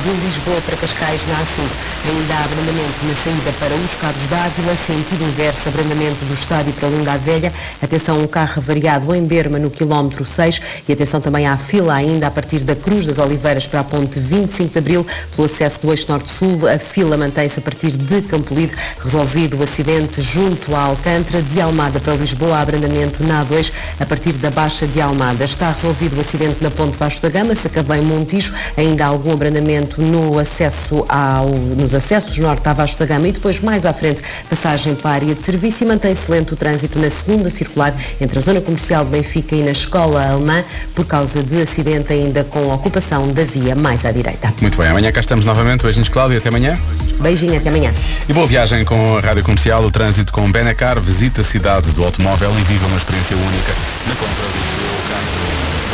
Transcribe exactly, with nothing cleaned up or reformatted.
de Lisboa para Cascais na A cinco. Ainda há abrandamento na saída para os Cabos d'Ávila, sentido inverso, abrandamento do estádio para Linda a Velha. Atenção, um carro variado em Berma no quilómetro seis e atenção também à fila ainda a partir da Cruz das Oliveiras para a ponte vinte e cinco de Abril, pelo acesso do eixo norte-sul. A fila mantém-se a partir de Campolide. Resolvido o acidente junto à Alcântara, de Almada para Lisboa, há abrandamento na A dois a partir da Baixa de Almada. Está resolvido o acidente na ponte Vasco da Gama, Sacavém Montijo, ainda há algum abrandamento no acesso ao, nos acessos norte à Vasco da Gama e depois mais à frente passagem para a área de serviço e mantém-se lento o trânsito na segunda circular entre a zona comercial de Benfica e na Escola Alemã por causa de acidente ainda com a ocupação da via mais à direita. Muito bem, amanhã cá estamos novamente. Beijinhos, Cláudia, até amanhã. Beijinho, até amanhã. E boa viagem com a Rádio Comercial, o trânsito com Benacar, visita a cidade do automóvel e viva uma experiência única na compra do seu